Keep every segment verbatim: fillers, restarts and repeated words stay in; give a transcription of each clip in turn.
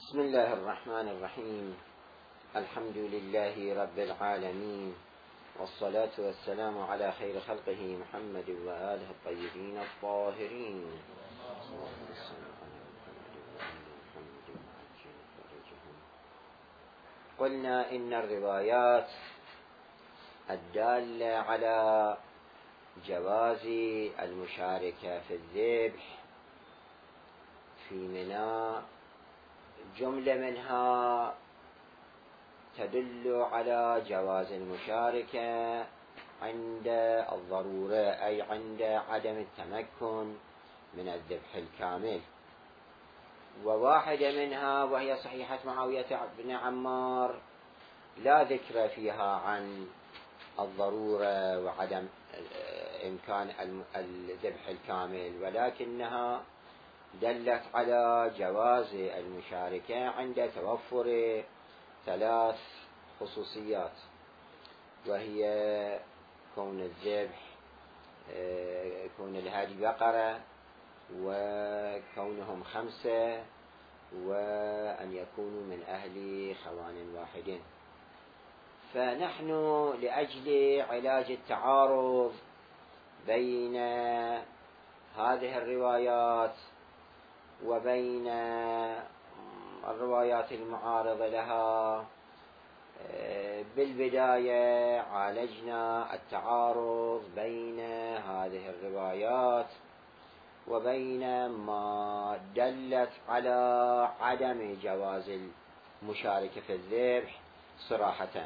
بسم الله الرحمن الرحيم. الحمد لله رب العالمين، والصلاة والسلام على خير خلقه محمد وآله الطيبين الطاهرين. قلنا إن الروايات الدالة على جواز المشاركة في الذبح في منى جملة منها تدل على جواز المشاركة عند الضرورة، أي عند عدم التمكن من الذبح الكامل، وواحدة منها وهي صحيحة معاوية بن عمار لا ذكر فيها عن الضرورة وعدم إمكان الذبح الكامل، ولكنها دلت على جواز المشاركة عند توفر ثلاث خصوصيات، وهي كون الذبح، كون الهادي بقرة، وكونهم خمسة، وأن يكونوا من أهل خوان واحد. فنحن لأجل علاج التعارض بين هذه الروايات وبين الروايات المعارضة لها، بالبداية عالجنا التعارض بين هذه الروايات وبين ما دلت على عدم جواز المشاركة في الذبح صراحة،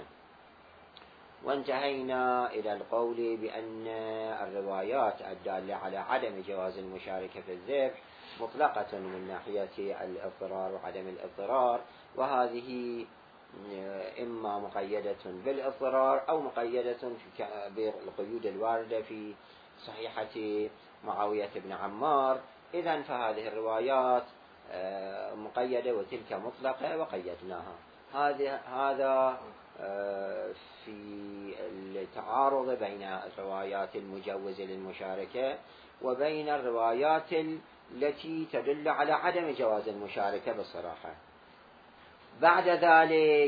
وانتهينا إلى القول بأن الروايات الدالة على عدم جواز المشاركة في الذبح مطلقة من ناحية الاضطرار وعدم الاضطرار، وهذه إما مقيدة بالاضطرار أو مقيدة بالقيود الواردة في صحيحة معاوية بن عمار. إذن فهذه الروايات مقيدة وتلك مطلقة وقيدناها. هذا هذا في التعارض بين الروايات المجوزة للمشاركة وبين الروايات التي تدل على عدم جواز المشاركة بالصراحة. بعد ذلك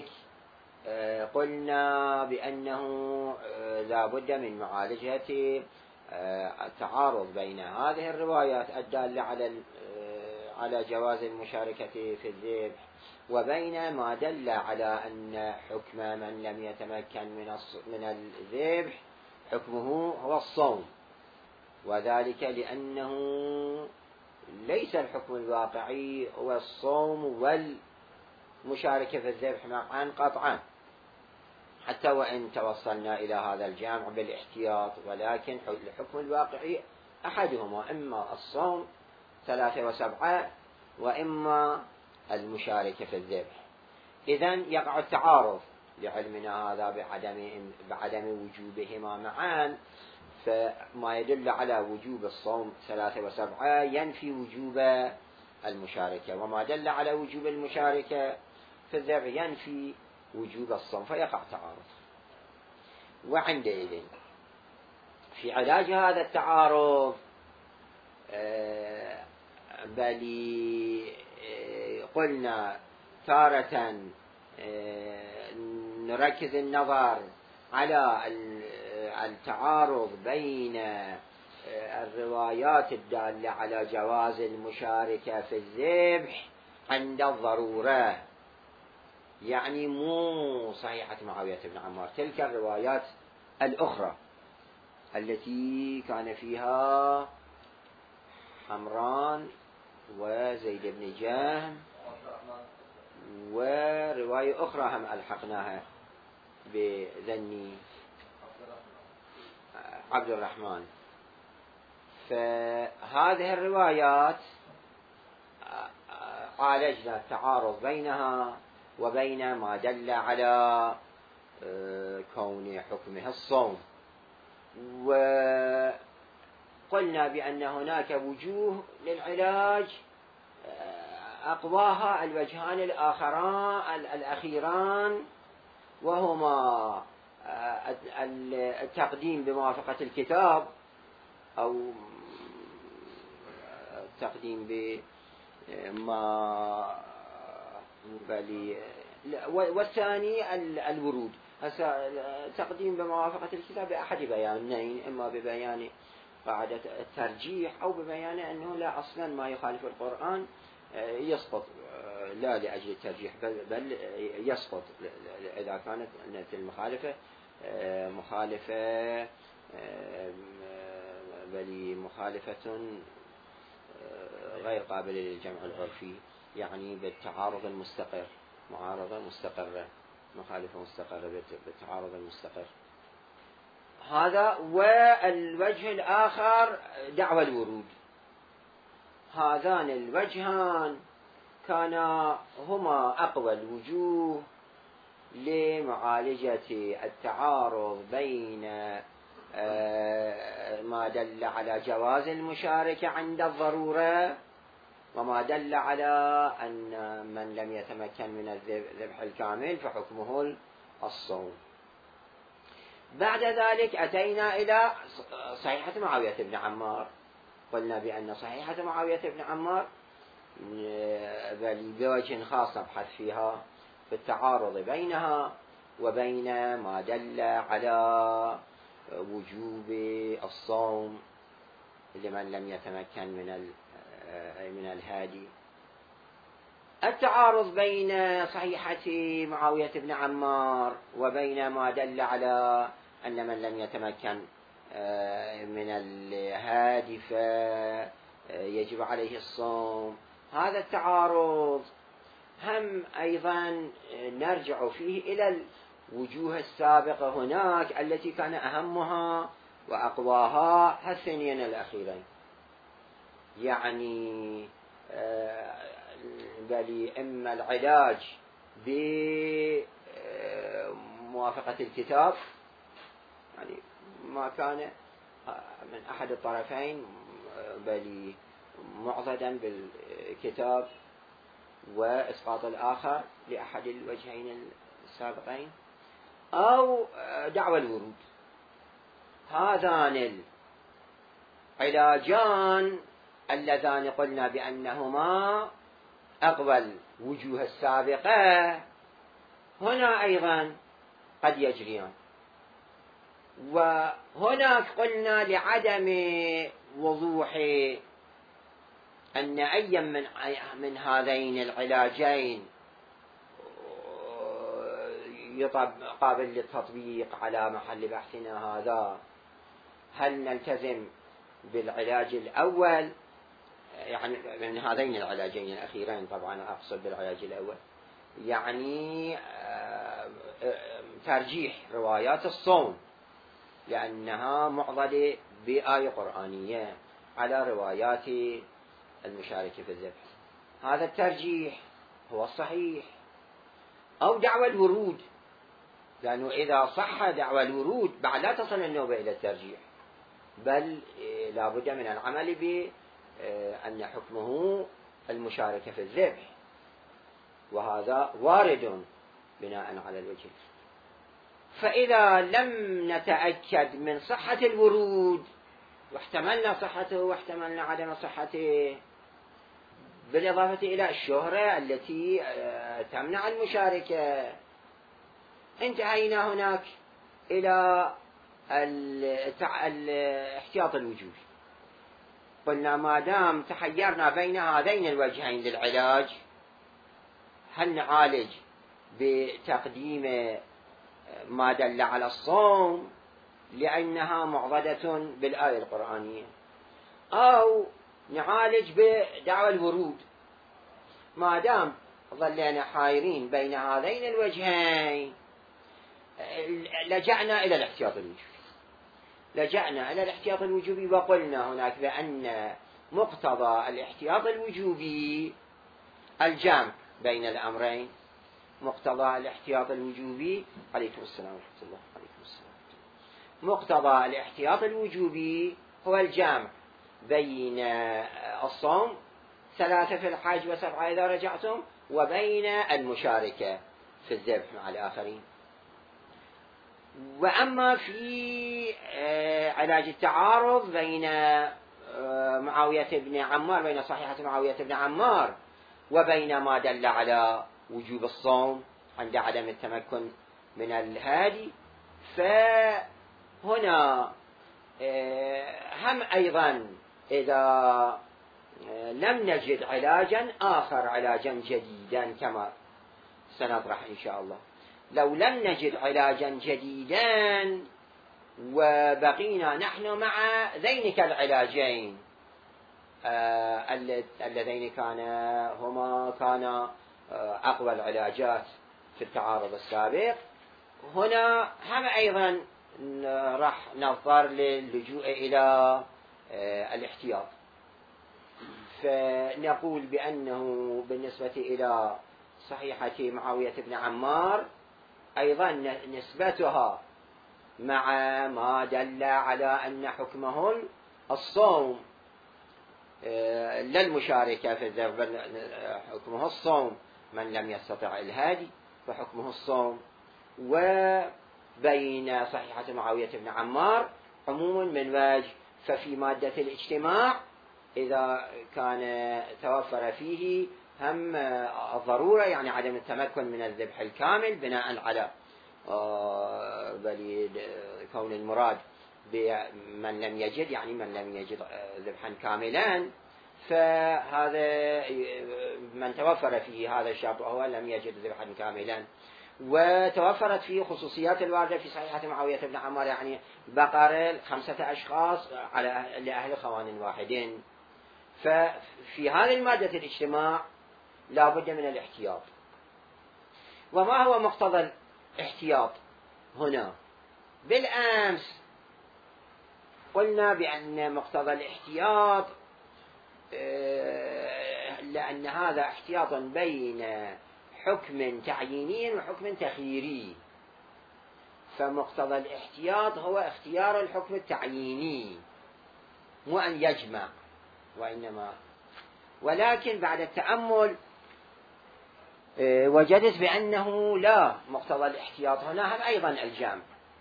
قلنا بأنه لا بد من معالجة التعارض بين هذه الروايات الدالة على على جواز المشاركة في الذبح وبين ما دل على أن حكم من لم يتمكن من من الذبح حكمه هو الصوم، وذلك لأنه ليس الحكم الواقعي هو الصوم والمشاركة في الذبح معا قطعا، حتى وإن توصلنا إلى هذا الجامع بالاحتياط، ولكن الحكم الواقعي أحدهما، إما الصوم ثلاثة وسبعة وإما المشاركة في الذبح. إذن يقع التعارض لعلمنا هذا بعدم بعدم وجوبهما معا، فما يدل على وجوب الصوم ثلاثة وسبعة ينفي وجوب المشاركة، وما دل على وجوب المشاركة في الذبح ينفي وجوب الصوم، فيقع تعارض. وعندئذ في علاج هذا التعارض بل قلنا تارة نركز النظر على التعارض بين الروايات الدالة على جواز المشاركة في الذبح عند الضرورة، يعني مو صحيحة معاوية بن عمار، تلك الروايات الأخرى التي كان فيها حمران وزيد بن جهم، ورواية أخرى هم ألحقناها بذني عبد الرحمن. فهذه الروايات عالجنا التعارض بينها وبين ما دل على كون حكمها الصوم، وقلنا بأن هناك وجوه للعلاج أقواها الوجهان الآخران الأخيران، وهما التقديم بموافقة الكتاب أو التقديم بما بل والثاني الورود. هسه تقديم بموافقة الكتاب بأحد بيانين، إما ببيان قاعدة الترجيح أو ببيان أنه لا أصلا ما يخالف القرآن يسقط، لا لأجل الترجيح بل, بل يسقط إذا كانت المخالفة مخالفة بل مخالفة غير قابلة للجمع العرفي، يعني بالتعارض المستقر، معارضة مستقرة، مخالفة مستقرة بالتعارض المستقر. هذا. والوجه الآخر دعوى الورود. هذان الوجهان كانا هما أقوى الوجوه لمعالجة التعارض بين ما دل على جواز المشاركة عند الضرورة وما دل على أن من لم يتمكن من الذبح الكامل فحكمه الصوم. بعد ذلك أتينا إلى صحيحة معاوية بن عمار. قلنا بأن صحيحة معاوية بن عمار بل بوجه خاص نبحث فيها في التعارض بينها وبين ما دل على وجوب الصوم لمن لم يتمكن من من الهادي. التعارض بين صحيحة معاوية بن عمار وبين ما دل على أن من لم يتمكن من الهادي فيجب عليه الصوم، هذا التعارض هم أيضا نرجع فيه إلى الوجوه السابقة هناك التي كان أهمها وأقواها هالثنين الأخيرين، يعني بل إما العلاج بموافقة الكتاب، يعني ما كان من أحد الطرفين بل معضدا بالكتاب، وإسقاط الآخر لأحد الوجهين السابقين، أو دعوى الورود. هذان العلاجان اللذان قلنا بأنهما أقوى الوجوه السابقة هنا أيضا قد يجريان. وهناك قلنا لعدم وضوح أن أي من من هذين العلاجين قابل للتطبيق على محل بحثنا هذا، هل نلتزم بالعلاج الأول، يعني من هذين العلاجين الأخيرين طبعا أقصد بالعلاج الأول، يعني ترجيح روايات الصوم لأنها معضلة بآية قرآنية على روايات المشاركة في الذبح، هذا الترجيح هو الصحيح، أو دعوى الورود، لأنه إذا صح دعوى الورود بعد لا تصل النوبة إلى الترجيح، بل لا بد من العمل بأن حكمه المشاركة في الذبح، وهذا وارد بناء على الوجه. فإذا لم نتأكد من صحة الورود واحتملنا صحته واحتملنا عدم صحته، بالإضافة إلى الشهرة التي تمنع المشاركة، انتهينا هناك إلى الاحتياط الوجوبي. قلنا ما دام تحيرنا بين هذين الوجهين للعلاج، هل نعالج بتقديم ما دل على الصوم لأنها معضدة بالآية القرآنية، أو نعالج بدعوى الورود؟ ما دام ظلنا حائرين بين هذين الوجهين لجأنا إلى الاحتياط الوجوبي لجأنا إلى الاحتياط الوجوبي وقلنا هناك بأن مقتضى الاحتياط الوجوبي الجمع بين الأمرين. مقتضى الاحتياط الوجوبي عليكم السلام ورحمة الله عليكم السلام مقتضى الاحتياط الوجوبي هو الجمع بين الصوم ثلاثة في الحج وسبعة إذا رجعتم، وبين المشاركة في الذبح مع الآخرين. وأما في علاج التعارض بين معاوية بن عمار، بين صحيحة معاوية بن عمار وبين ما دل على وجوب الصوم عند عدم التمكن من الهادي. فهنا هم أيضا إذا لم نجد علاجا آخر، علاجا جديدا كما سنطرح إن شاء الله، لو لم نجد علاجا جديدا وبقينا نحن مع ذينك العلاجين آه اللذين كان هما كان أقوى العلاجات في التعارض السابق، هنا هم أيضا راح نضطر للجوء إلى آه الاحتياط. فنقول بأنه بالنسبة إلى صحيحة معاوية بن عمار أيضا نسبتها مع ما دل على أن حكمه الصوم لا المشاركة في الذنب، حكمه الصوم من لم يستطع الهادي فحكمه الصوم. وبين صحيحة معاوية بن عمار عموم من وجه، ففي مادة الاجتماع إذا كان توفر فيه هم الضرورة يعني عدم التمكن من الذبح الكامل بناء على بل كون المراد بمن لم يجد يعني من لم يجد ذبحا كاملا، فهذا من توفر فيه هذا الشرط وهو لم يجد ذبحا كاملا. وتوفرت فيه خصوصيات الواردة في صحيحة معاوية بن عمار، يعني بقر خمسة أشخاص على لأهل خوان واحدين. ففي هذه المادة الاجتماع لا بد من الاحتياط. وما هو مقتضى الاحتياط هنا؟ بالأمس قلنا بأن مقتضى الاحتياط لأن هذا احتياط بين حكم تعييني وحكم تخييري، فمقتضى الاحتياط هو اختيار الحكم التعييني مو أن يجمع وإنما. ولكن بعد التأمل وجدت بأنه لا، مقتضى الاحتياط هنا هم أيضا الجمع،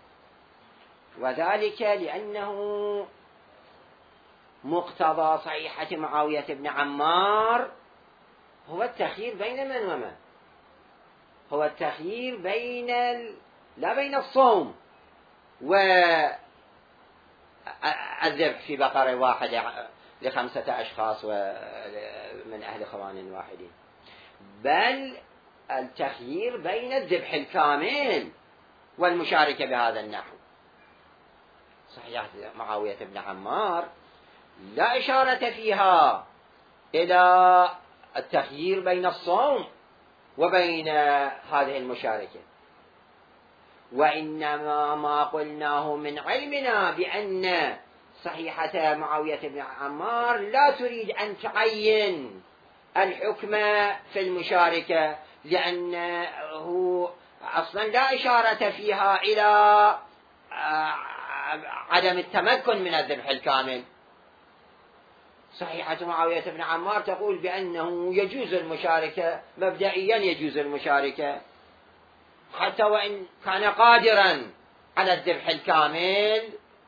وذلك لأنه مقتضى صحيحة معاوية بن عمار هو التخيير بين من ومن، هو التخيير بين ال... لا بين الصوم والذبح في بقرة واحدة لخمسة أشخاص ومن أهل خوان واحدين، بل التخيير بين الذبح الكامل والمشاركة بهذا النحو. صحيح معاوية بن عمار لا إشارة فيها إلى التخيير بين الصوم وبين هذه المشاركة، وإنما ما قلناه من علمنا بأن صحيحة معاوية بن عمار لا تريد أن تعين الحكم في المشاركة، لأنه أصلا لا إشارة فيها إلى عدم التمكن من الذبح الكامل. صحيحة معاوية بن عمار تقول بأنه يجوز المشاركة، مبدئيا يجوز المشاركة حتى وإن كان قادرا على الذبح الكامل،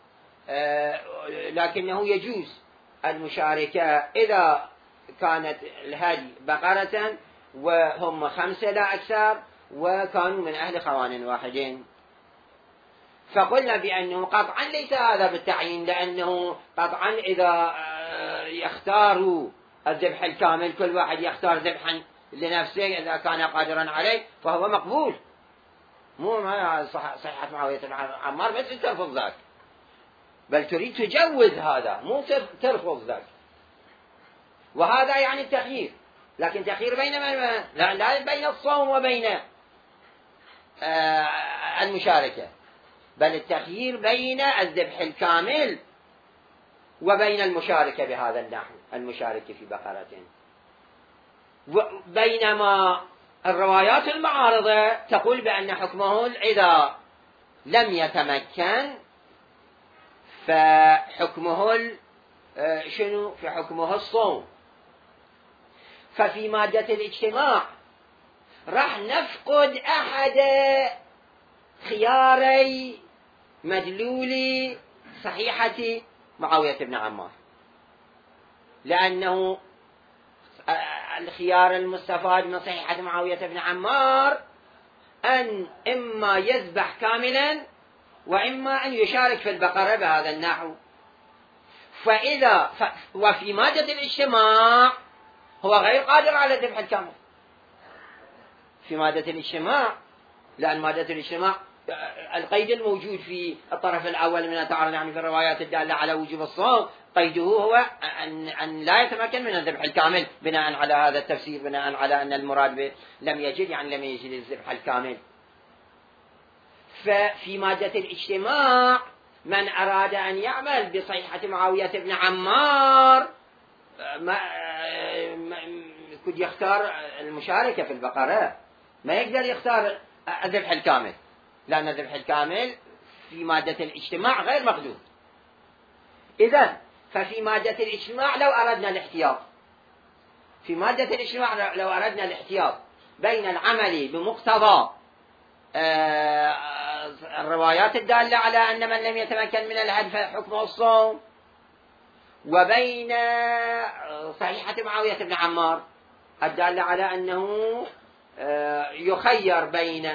لكنه يجوز المشاركة إذا كانت الهدي بقرة وهم خمسة لا أكثر وكانوا من أهل خوان واحدين. فقلنا بأنه قطعا ليس هذا بالتعيين، لأنه قطعا إذا يختاروا الذبح الكامل كل واحد يختار ذبحا لنفسه إذا كان قادرا عليه فهو مقبول، مو ما صحيحة معاوية بن عمار بس ترفض ذاك، بل تريد تجوز هذا مو ترفض ذاك. وهذا يعني التخيير، لكن تخيير بين من؟ لا, لا بين الصوم وبين آه المشاركة، بل التخيير بين الذبح الكامل وبين المشاركة بهذا النحو، المشاركة في بقرة. بينما الروايات المعارضة تقول بأن حكمه إذا لم يتمكن فحكمه شنو؟ في حكمه الصوم. ففي مادة الاجتماع راح نفقد أحد خياري مدلول صحيحة معاوية بن عمار، لأنه الخيار المستفاد من صحيحة معاوية بن عمار أن إما يذبح كاملا وإما أن يشارك في البقرة بهذا النحو. فإذا ف وفي مادة الاجتماع هو غير قادر على الذبح الكامل في مادة الاجتماع، لأن مادة الاجتماع القيد الموجود في الطرف الأول من التعارض يعني في الروايات الدالة على وجوب الصوم قيده هو أن, أن لا يتمكن من الذبح الكامل بناء على هذا التفسير، بناء على أن المراد لم يجد يعني لم يجد الذبح الكامل. ففي مادة الاجتماع من أراد أن يعمل بصحيحة معاوية بن عمار ما كد يختار المشاركة في البقرة، ما يقدر يختار الذبح الكامل، لأن الذبح الكامل في مادة الاجتماع غير مقدور. إذن ففي مادة الاجتماع لو أردنا الاحتياط في مادة الاجتماع لو أردنا الاحتياط بين العمل بمقتضى الروايات الدالة على أن من لم يتمكن من الهدف حكمه الصوم، وبين صحيحة معاوية بن عمار الدالة على أنه يخير بين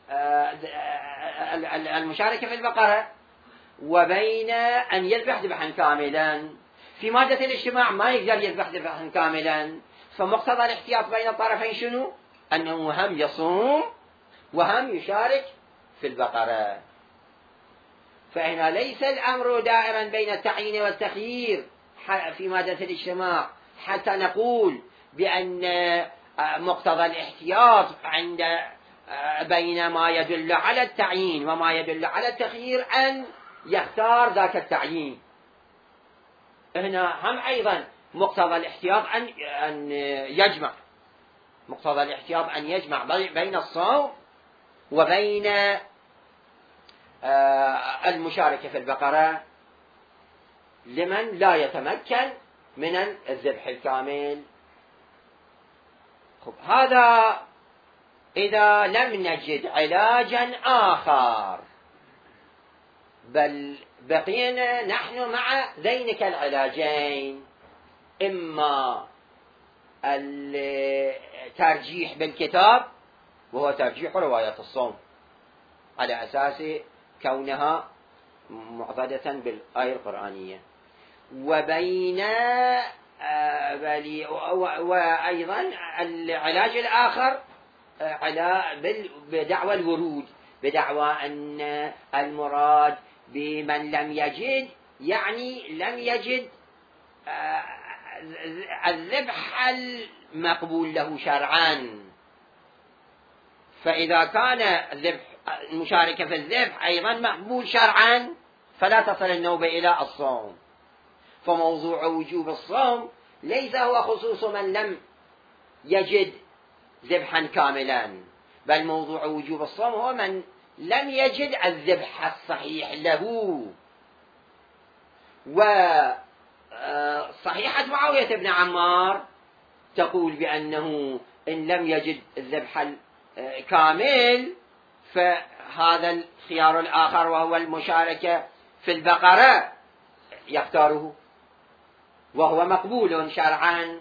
المشاركة في البقرة وبين أن يذبح ذبحا كاملا. في مادة الاجتماع ما يقدر يذبح ذبحا كاملا، فمقتضى الاحتياط بين الطرفين شنو؟ أنه هم يصوم وهم يشارك في البقرة. فهنا ليس الأمر دائما بين التعيين والتخيير في مادة الاجتماع حتى نقول بأن مقتضى الاحتياط عند بين ما يدل على التعيين وما يدل على التخيير أن يختار ذاك التعيين. هنا هم أيضا مقتضى الاحتياط أن أن يجمع مقتضى الاحتياط أن يجمع بين الصوم وبين المشاركة في البقرة لمن لا يتمكن من الذبح الكامل. خب هذا إذا لم نجد علاجا آخر، بل بقينا نحن مع ذينك العلاجين، إما الترجيح بالكتاب وهو ترجيح رواية الصوم على أساس كونها معضدة بالآية القرآنية، وبين وأيضا العلاج الآخر بدعوى الورود، بدعوى أن المراد بمن لم يجد يعني لم يجد الذبح المقبول له شرعا. فإذا كان الذبح المشاركة في الذبح أيضا مقبول شرعا فلا تصل النوبة إلى الصوم. فموضوع وجوب الصوم ليس هو خصوص من لم يجد ذبحا كاملا، بل موضوع وجوب الصوم هو من لم يجد الذبح الصحيح له. وصحيحة معاوية بن عمار تقول بأنه إن لم يجد الذبح الكامل فهذا الخيار الآخر وهو المشاركة في البقرة يختاره وهو مقبول شرعا.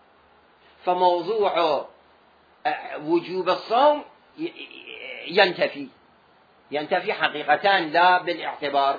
فموضوع وجوب الصوم ينتفي ينتفي حقيقة لا بالاعتبار.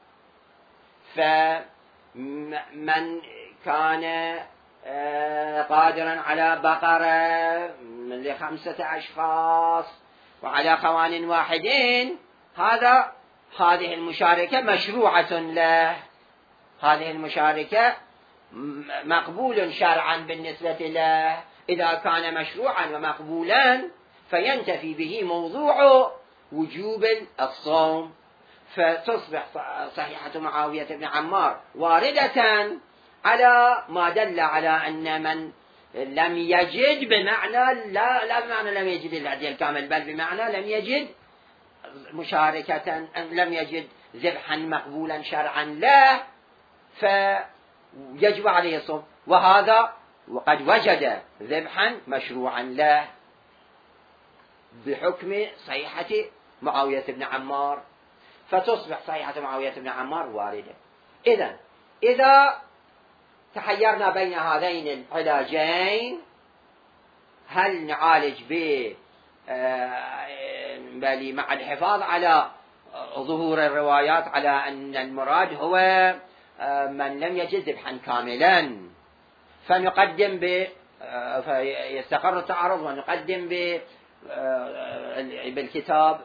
فمن كان قادرا على بقرة لخمسة أشخاص وعلى خوان واحدين، هذا هذه المشاركة مشروعة له، هذه المشاركة مقبول شرعا بالنسبة له. إذا كان مشروعا ومقبولا فينتفي به موضوع وجوب الصوم، فتصبح صحيحة معاوية بن عمار واردة على ما دل على أن من لم يجد بمعنى لا, لا بمعنى لم يجد الهدي الكامل، بل بمعنى لم يجد مشاركة، لم يجد ذبحا مقبولا شرعا له فيجب عليه الصوم، وهذا وقد وجد ذبحا مشروعا له بحكم صحيحة معاوية بن عمار، فتصبح صحيحة معاوية بن عمار واردة. إذن إذا تحيرنا بين هذين العلاجين هل نعالج ب بل مع الحفاظ على ظهور الروايات على أن المراد هو من لم يجد ذبحا كاملا، فنقدم ب فيستقر التعارض ونقدم ب بالكتاب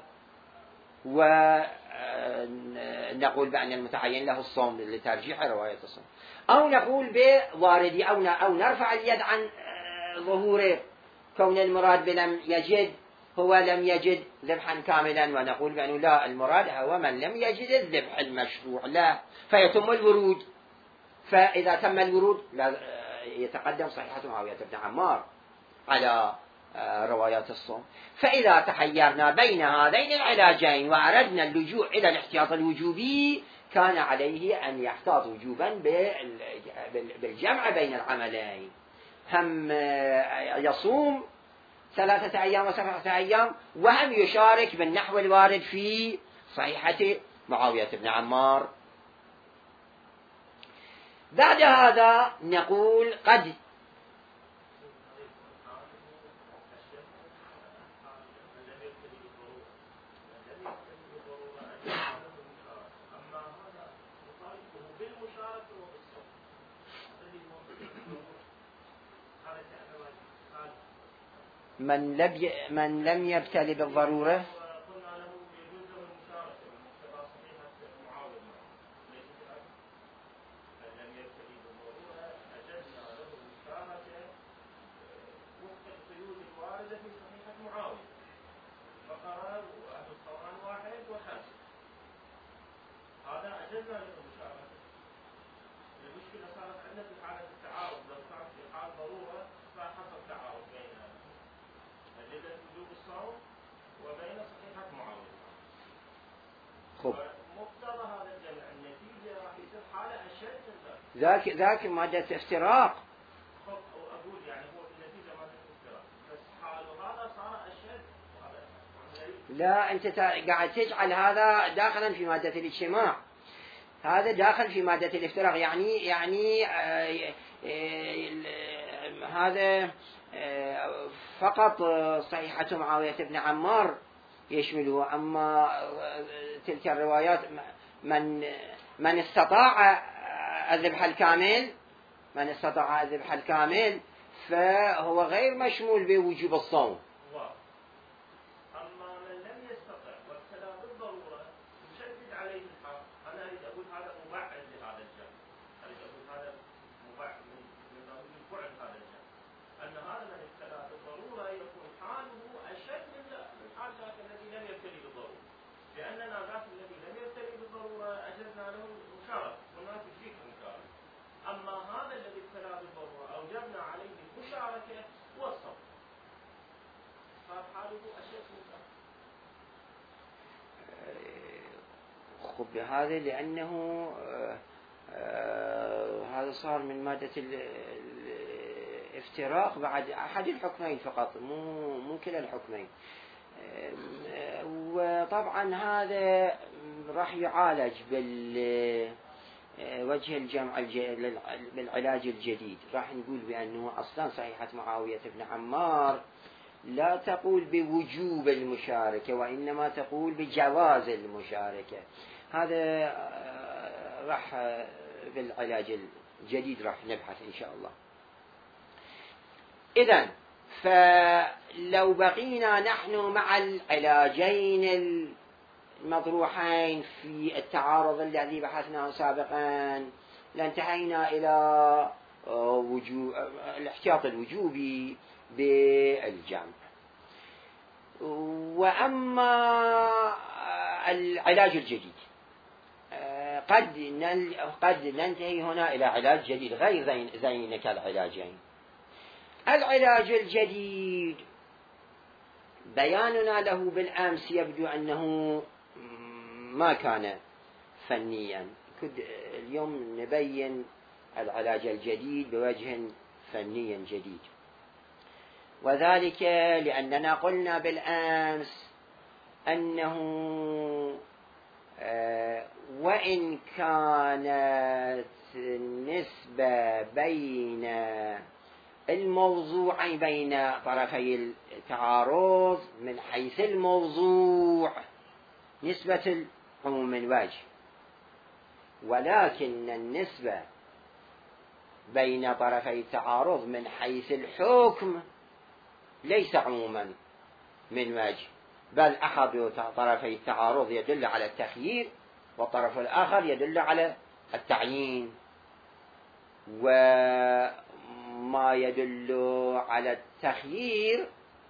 ونقول بأن المتعين له الصوم لترجيح رواية الصوم، أو نقول بواردي أو أو نرفع اليد عن ظهور كون المراد بلم يجد هو لم يجد ذبحا كاملا، ونقول بأنه لا، المراد هو من لم يجد الذبح المشروع لا، فيتم الورود. فإذا تم الورود يتقدم صحيحة معاوية بن عمار على روايات الصوم. فإذا تحيرنا بين هذين العلاجين وأردنا اللجوء إلى الاحتياط الوجوبي كان عليه أن يحتاط وجوبا بالجمع بين العملين، هم يصوم ثلاثة أيام وسبعة أيام وهم يشارك بالنحو الوارد في صحيحة معاوية بن عمار. بعد هذا نقول قد من لم من لم يبتلي بالضرورة ذاك ذاك مادة افتراق. أقول يعني هو النتيجة مادة افتراق، بس حال هذا صار أشد. لا، أنت قاعد تجعل هذا داخلا في مادة الاجتماع، هذا داخل في مادة الافتراق، يعني يعني آه آه هذا آه فقط صحيحة معاوية بن عمار يشمله، أما تلك الروايات من من استطاع الذبح الكامل من استطاع الذبح الكامل فهو غير مشمول بوجوب الصوم. أما من لم يستطع وابتلى بالضرورة يشدد عليه الحق، أنا أريد أقول هذا مبعد لهذا الجانب، أريد أقول هذا مبعد من بعد هذا الجانب، أن هذا من ابتلى بالضرورة يكون حاله أشد من حال ذاك الذي لم يبتلي بالضرورة، لأننا ذاك الذي لم يبتلي بالضرورة أجزنا له المشاركة والناس يجيك المشاركة، أما هذا الذي ابتلى بالضرورة أوجبنا عليه المشاركة والصبر، صار حاله أشد من ذاك. خب هذا لأنه آه آه هذا صار من مادة الافتراق بعد أحد الحكمين فقط، مو مو كلا الحكمين. آه وطبعا هذا راح يعالج بال وجه الجمع بالعلاج الجديد، راح نقول بأنه أصلا صحيحة معاوية بن عمار لا تقول بوجوب المشاركة وإنما تقول بجواز المشاركة، هذا راح بالعلاج الجديد راح نبحث إن شاء الله. إذن فلو بقينا نحن مع العلاجين المطروحين في التعارض الذي بحثناه سابقا لانتهينا إلى وجوب الاحتياط الوجوبي بالجمع. وأما العلاج الجديد قد قد ننتهي هنا إلى علاج جديد غير ذينك العلاجين. العلاج الجديد بياننا له بالأمس يبدو أنه ما كان فنيا، اليوم نبين العلاج الجديد بوجه فني جديد، وذلك لأننا قلنا بالأمس أنه وإن كانت النسبة بين الموضوع بين طرفي التعارض من حيث الموضوع نسبة العموم الوجه، ولكن النسبة بين طرفي التعارض من حيث الحكم ليس عموما من وجه، بل أحد طرفي التعارض يدل على التخيير والطرف الآخر يدل على التعيين، وما يدل على التخيير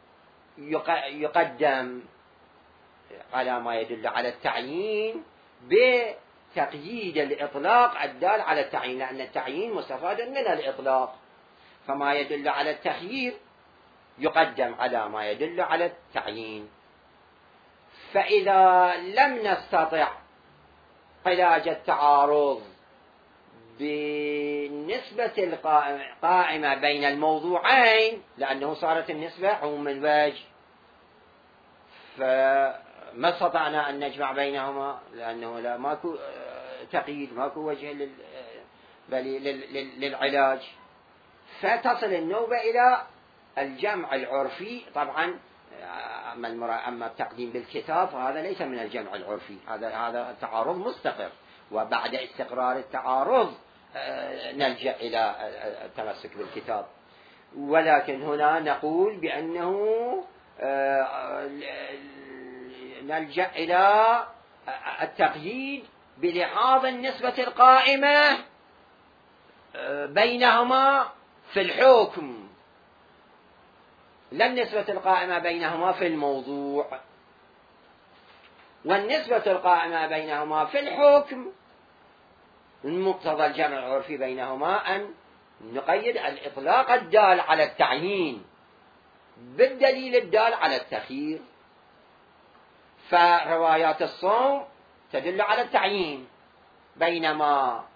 يقدم على ما يدل على التعيين بتقييد الإطلاق الدال على التعيين، لأن التعيين مستفاد من الإطلاق، فما يدل على التخيير يقدم على ما يدل على التعيين. فإذا لم نستطع علاج التعارض بالنسبة القائمة بين الموضوعين، لأنه صارت النسبة عموم الوجه، فما استطعنا أن نجمع بينهما، لأنه لا ماكو تقييد، ماكو وجه للعلاج، فتصل النوبة إلى الجمع العرفي. طبعا أما التقديم بالكتاب فهذا ليس من الجمع العرفي، هذا هذا تعارض مستقر، وبعد استقرار التعارض نلجأ إلى التمسك بالكتاب. ولكن هنا نقول بأنه نلجأ إلى التقييد بلحاظ النسبة القائمة بينهما في الحكم، لا النسبة القائمة بينهما في الموضوع. والنسبة القائمة بينهما في الحكم مقتضى الجمع العرفي بينهما أن نقيد الإطلاق الدال على التعيين بالدليل الدال على التخيير. فروايات الصوم تدل على التعيين، بينما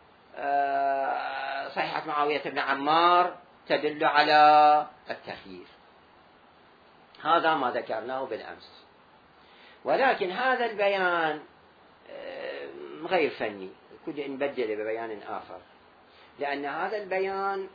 صحيحة معاوية بن عمار تدل على التخيير. هذا ما ذكرناه بالأمس. ولكن هذا البيان غير فني، كد نبدله ببيان آخر، لأن هذا البيان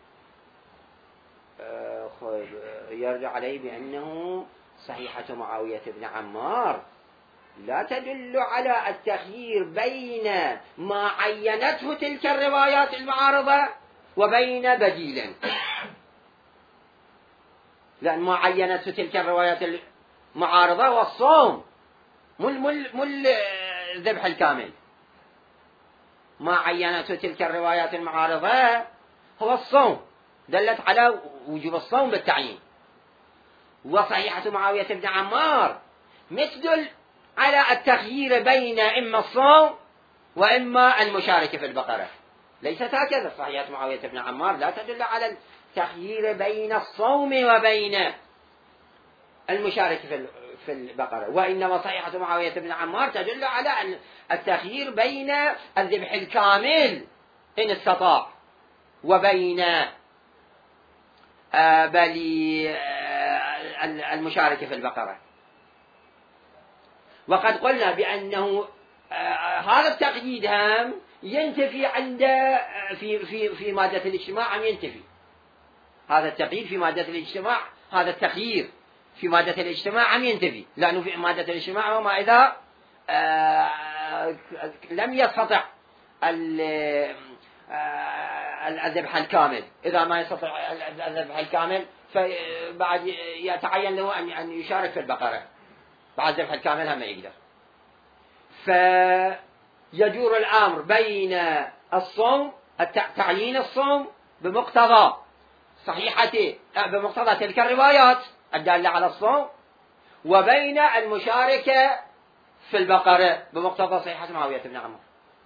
يرجع عليه بأنه صحيحة معاوية بن عمار لا تدل على التخيير بين ما عينته تلك الروايات المعارضة وبين بديل، لأن ما عينته تلك الروايات المعارضة والصوم مل مل مل الذبح الكامل. ما عينته تلك الروايات المعارضة هو الصوم، دلت على وجوب الصوم بالتعيين. وصحيحة معاوية بن عمار مثل على التخيير بين إما الصوم وإما المشاركة في البقرة، ليست هكذا. صحيحة معاوية بن عمار لا تدل على التخيير بين الصوم وبين المشاركة في البقرة، وإنما صحيحة معاوية بن عمار تدل على التخيير بين الذبح الكامل إن استطاع وبين بل المشاركة في البقرة. وقد قلنا بأنه هذا التقييد هم ينتفي عند في في في مادة الاجتماع، هم ينتفي هذا التقييد في مادة الاجتماع، هذا التخيير في مادة الاجتماع هم ينتفي، لأنه في مادة الاجتماع وما إذا لم يستطع الذبح الكامل، إذا ما يستطيع الذبح الكامل فبعد يتعين له أن يشارك في البقرة، بعد الذبح الكامل هم يقدر. فيجور الأمر بين الصوم، تعيين الصوم بمقتضى صحيحته بمقتضى تلك الروايات الدالة على الصوم، وبين المشاركة في البقرة بمقتضى صحيحة معاوية بن عمار.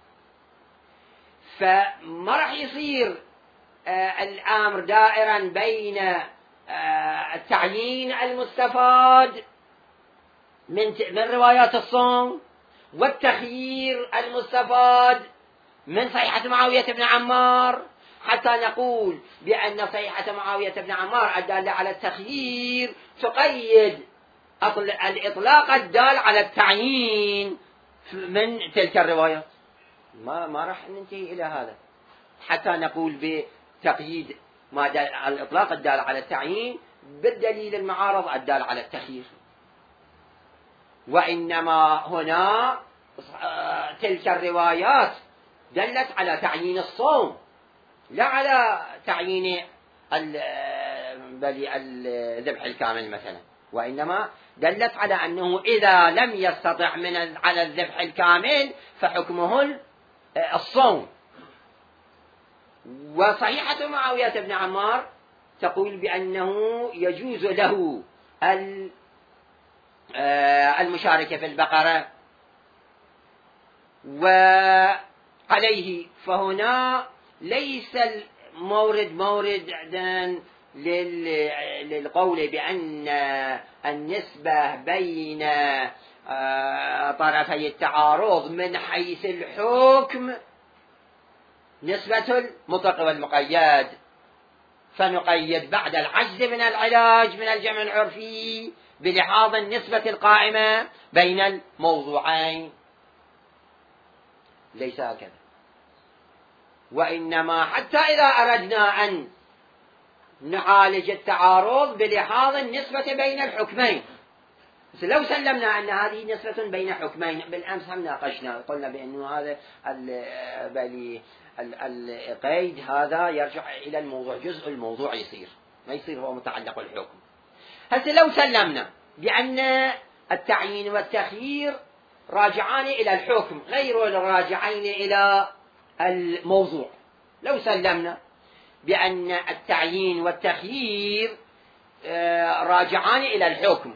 فما راح يصير آه الأمر دائرا بين آه التعيين المستفاد من من روايات الصوم والتخيير المستفاد من صحيحة معاوية بن عمار، حتى نقول بأن صحيحة معاوية بن عمار الدالة على التخيير تقيد الإطلاق الدال على التعيين من تلك الروايات. ما ما راح ننتهي إلى هذا حتى نقول بتقييد ما دل الإطلاق الدال على التعيين بالدليل المعارض الدال على التخيير. وإنما هنا تلك الروايات دلت على تعيين الصوم لا على تعيين الذبح الكامل مثلا، وإنما دلت على أنه إذا لم يستطع من على الذبح الكامل فحكمه الصوم. وصحيحة معاوية بن عمار تقول بأنه يجوز له المشاركة في البقرة، وعليه فهنا ليس المورد موردا للقول بأن النسبة بين طرفي التعارض من حيث الحكم نسبة المطلق والمقيد، فنقيد بعد العجز من العلاج من الجمع العرفي بلحاظ النسبة القائمة بين الموضوعين. ليس هكذا، وإنما حتى إذا أردنا أن نعالج التعارض بلحاظ النسبة بين الحكمين، لو سلمنا أن هذه نسبة بين حكمين، بالأمس هم ناقشنا قلنا بأنه هذا القيد هذا يرجع إلى الموضوع، جزء الموضوع يصير ما يصير هو متعلق الحكم. هسه لو سلمنا بأن التعيين والتخيير راجعان إلى الحكم غير الراجعين إلى الموضوع، لو سلمنا بأن التعيين والتخيير راجعان إلى الحكم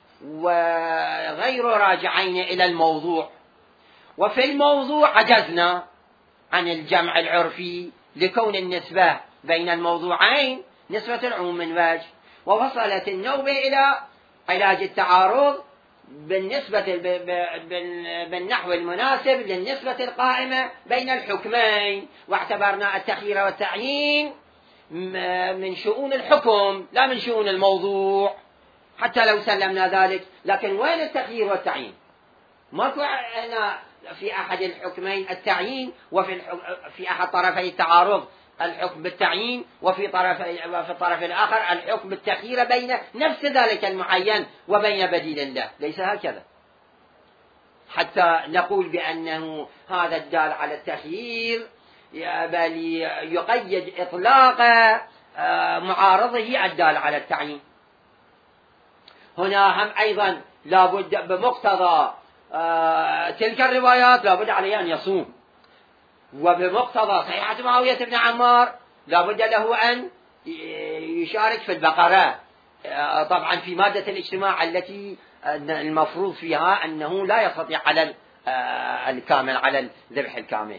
وغير راجعين إلى الموضوع، وفي الموضوع عجزنا عن الجمع العرفي لكون النسبة بين الموضوعين نسبة العموم من وجه، ووصلت النوبة إلى علاج التعارض بالنسبة بالنحو المناسب للنسبة القائمة بين الحكمين، واعتبرنا التخيير والتعيين من شؤون الحكم لا من شؤون الموضوع حتى لو سلمنا ذلك. لكن وين التخيير والتعيين؟ ماكو هنا في أحد الحكمين التعيين، وفي في أحد طرفي التعارض الحكم بالتعيين، وفي طرف وفي الطرف الآخر الحكم بالتخيير بين نفس ذلك المعين وبين بديل له. ليس هكذا حتى نقول بأنه هذا الدال على التخيير بل يقيد إطلاق معارضه الدال على التعيين. هنا هم أيضا لابد بمقتضى تلك الروايات لابد عليه أن يصوم، وبمقتضى صحيحة معاوية بن عمار لابد له أن يشارك في البقرة، طبعا في مادة الاجتماع التي المفروض فيها أنه لا يستطيع على الكامل على الذبح الكامل،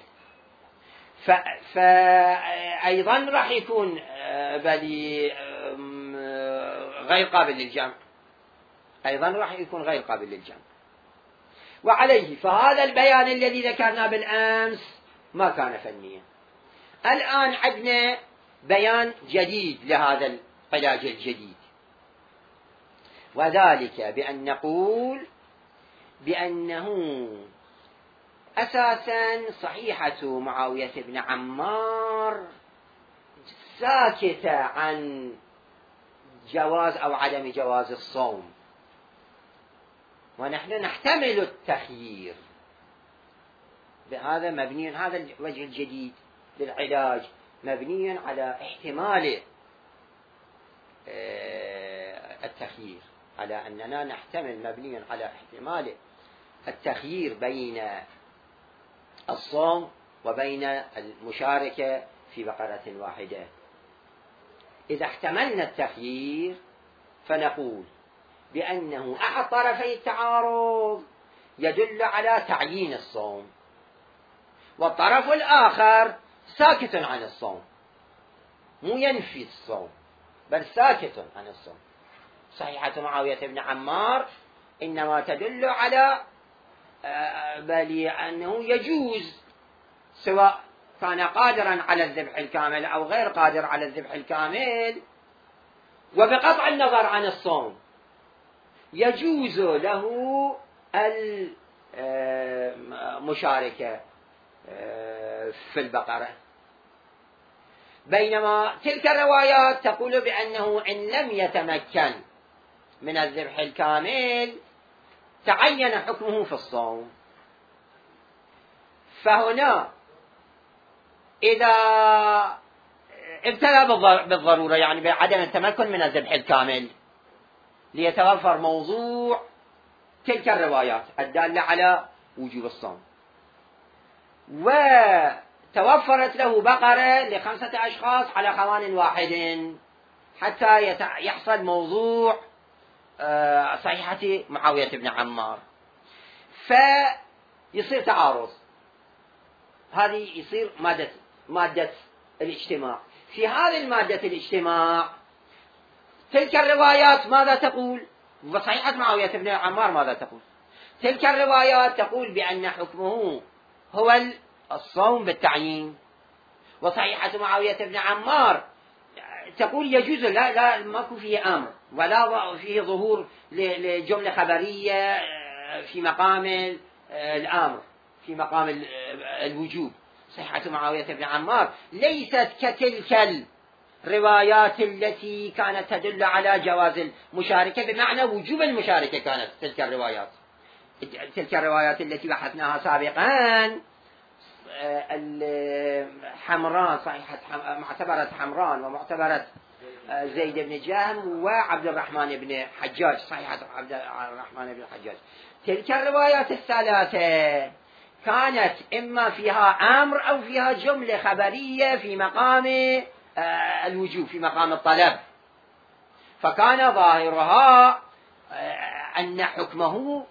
فأيضا راح يكون بلي غير قابل للجمع، أيضا راح يكون غير قابل للجمع. وعليه فهذا البيان الذي ذكرنا بالأمس ما كان فنيا. الآن عندنا بيان جديد لهذا العلاج الجديد، وذلك بأن نقول بأنه أساسا صحيحة معاوية بن عمار ساكتة عن جواز أو عدم جواز الصوم، ونحن نحتمل التخيير. بهذا مبني هذا الوجه الجديد للعلاج مبني على احتمال التخيير، على أننا نحتمل مبني على احتمال التخيير بين الصوم وبين المشاركة في بقرة واحدة. إذا احتملنا التخيير فنقول بأنه أحد طرفي التعارض يدل على تعيين الصوم، والطرف الآخر ساكت عن الصوم، مو ينفي الصوم بل ساكت عن الصوم. صحيحة معاوية بن عمار إنما تدل على بل أنه يجوز سواء كان قادرا على الذبح الكامل أو غير قادر على الذبح الكامل، وبقطع النظر عن الصوم يجوز له المشاركة في البقرة. بينما تلك الروايات تقول بأنه إن لم يتمكن من الذبح الكامل تعين حكمه في الصوم. فهنا إذا ابتلى بالضرورة يعني بعدم التمكن من الذبح الكامل ليتوفر موضوع تلك الروايات الدالة على وجوب الصوم، وتوفرت له بقرة لخمسة أشخاص على خوان واحد حتى يحصل موضوع صحيحة معاوية بن عمار، فيصير تعارض. هذه يصير مادة مادة الاجتماع. في هذه المادة الاجتماع تلك الروايات ماذا تقول؟ وصحيحة معاوية بن عمار ماذا تقول؟ تلك الروايات تقول بأن حكمه هو الصوم بالتعيين، وصحيحة معاوية بن عمار تقول يجوز، لا لا ماكو فيه أمر ولا فيه ظهور لجملة خبرية في مقام الأمر، في مقام الوجوب. صحيحة معاوية بن عمار ليست كتلك الروايات التي كانت تدل على جواز المشاركة بمعنى وجوب المشاركة. كانت تلك الروايات تلك الروايات التي بحثناها سابقا، الحمران، صحيحة معتبرة حمران ومعتبرة زيد بن جهم وعبد الرحمن بن حجاج، صحيحة عبد الرحمن بن حجاج. تلك الروايات الثلاثة كانت إما فيها أمر أو فيها جملة خبرية في مقام الوجوب، في مقام الطلب، فكان ظاهرها أن حكمه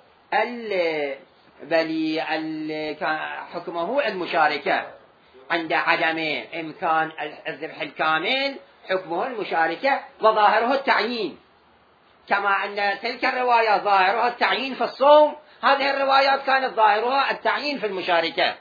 بل حكمه المشاركة عند عدم إمكان الذبح الكامل، حكمه المشاركة وظاهره التعيين، كما أن تلك الروايات ظاهرها التعيين في الصوم، هذه الروايات كانت ظاهرها التعيين في المشاركة.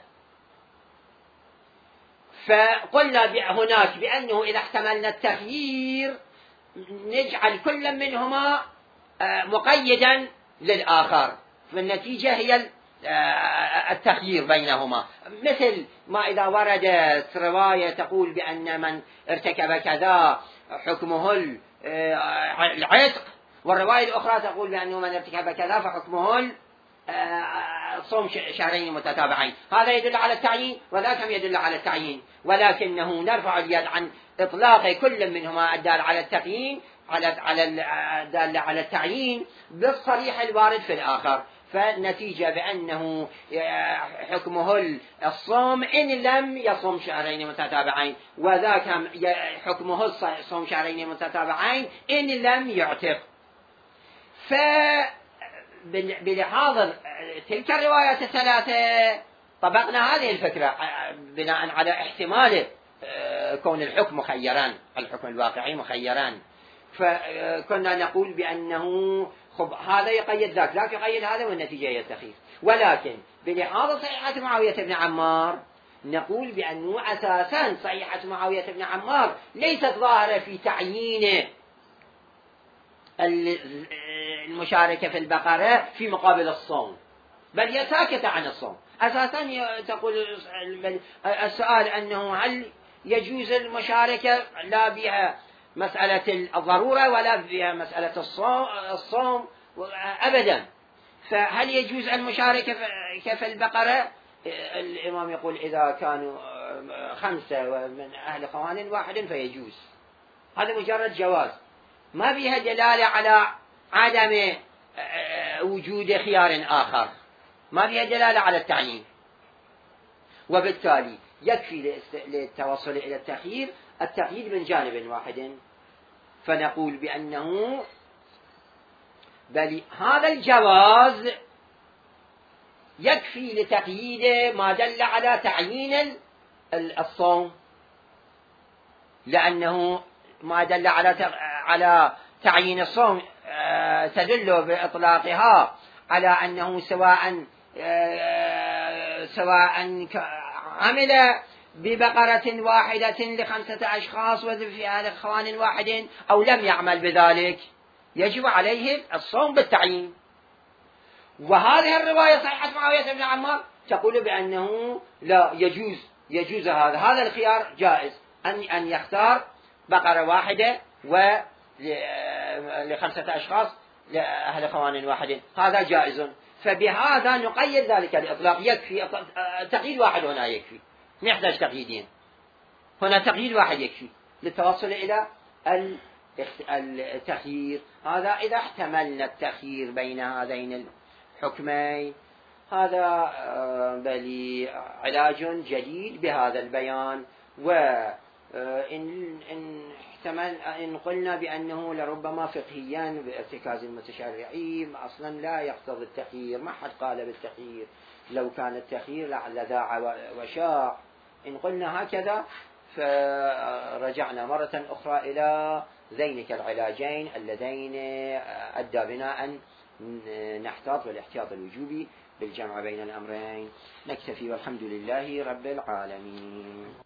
فقلنا هناك بأنه إذا احتملنا التخيير نجعل كل منهما مقيدا للآخر، والنتيجة هي التخيير بينهما. مثل ما إذا وردت رواية تقول بأن من ارتكب كذا حكمه العتق، والرواية الأخرى تقول بأنه من ارتكب كذا فحكمه صوم شهرين متتابعين، هذا يدل على التعيين وذاك يدل على التعيين، ولكنه نرفع اليد عن إطلاق كل منهما الدال على التعيين على على الدال على التعيين بالصريح الوارد في الآخر. فالنتيجة بأنه حكمه الصوم إن لم يصوم شهرين متتابعين، وذاك حكمه صوم شهرين متتابعين إن لم يعتق. ف بلحاظ تلك الروايات الثلاثة طبقنا هذه الفكرة بناء على احتمال كون الحكم مخيران، الحكم الواقعي مخيران، فكنا نقول بأنه خب هذا يقيد ذاك، ذاك يقيد هذا، والنتيجة هي التخيير. ولكن بلحاظ صحيحة معاوية بن عمار نقول بأنه أساسا صحيحة معاوية بن عمار ليست ظاهرة في تعيين المشاركة في البقرة في مقابل الصوم، بل هي ساكتة عن الصوم. أساسا تقول السؤال أنه هل يجوز المشاركة لا بها مسألة الضرورة ولا بها مسألة الصوم, الصوم أبدا، فهل يجوز المشاركة في البقرة؟ الإمام يقول إذا كانوا خمسة ومن أهل خوان واحد فيجوز، هذا مجرد جواز، ما بها دلالة على عدم وجود خيار آخر، ما بها دلالة على التعيين، وبالتالي يكفي للتوصل إلى التخيير التقييد من جانب واحد. فنقول بأنه بل هذا الجواز يكفي لتقييد ما دل على تعيين الصوم، لأنه ما دل على على تعيين الصوم تدل بإطلاقها على أنه سواء سواء عمل ببقرة واحدة لخمسة أشخاص وفي أهل خوان واحد أو لم يعمل بذلك يجب عليه الصوم بالتعيين. وهذه الرواية صحيحة معاوية بن عمار تقول بأنه لا يجوز يجوز هذا هذا الخيار جائز، أن أن يختار بقرة واحدة و لخمسة أشخاص لأهل خوان واحد، هذا جائز. فبهذا نقيد ذلك الإطلاق، يكفي تقييد واحد هنا يكفي، نحتاج تقييدين، هنا تقييد واحد يكفي للتوصل إلى التخيير. هذا إذا احتملنا التخيير بين هذين الحكمين، هذا بل علاج جديد بهذا البيان. وإن إن احتمل إن قلنا بأنه لربما فقهيا بارتكاز المتشرعين أصلا لا يقتضي التخيير، ما حد قال بالتخيير، لو كان التخيير لعل ذاع وشاع. إن قلنا هكذا فرجعنا مرة أخرى إلى ذينك العلاجين اللذين أدى بنا أن نحتاط والاحتياط الوجوبي بالجمع بين الأمرين. نكتفي والحمد لله رب العالمين.